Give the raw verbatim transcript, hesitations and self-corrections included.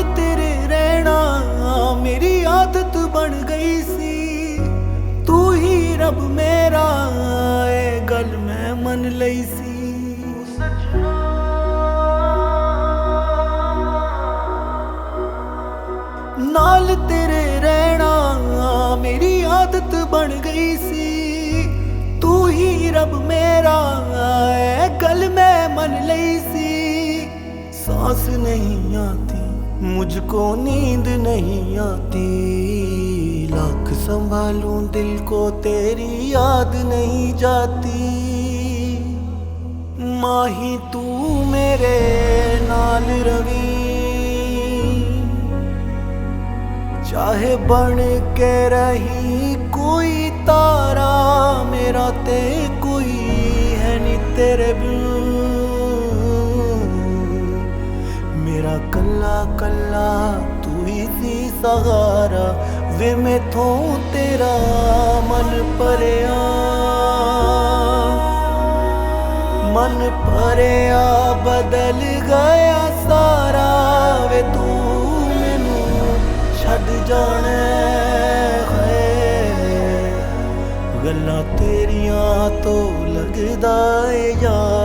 नाल तेरे रहना मेरी आदत बन गई सी। तू ही रब मेरा ए गल मैं मन लई सी। नाल तेरे रहना मेरी आदत बन गई सी। तू ही रब मेरा ए गल मैं मन लई सी। सांस नहीं आती मुझको नींद नहीं आती, लाख संभालूं दिल को तेरी याद नहीं जाती। माही तू मेरे नाल रवी, चाहे बन के रही कोई तारा, मेरा ते कोई है नी तेरे बिन। मेरा कल्ला कल्ला तू ही सी सहारा, वे मैथों तेरा मन भरिया मन भरिया बदल गया सारा। वे तू छड़ जाने है गल्लां तेरियां तो लगदा है यार।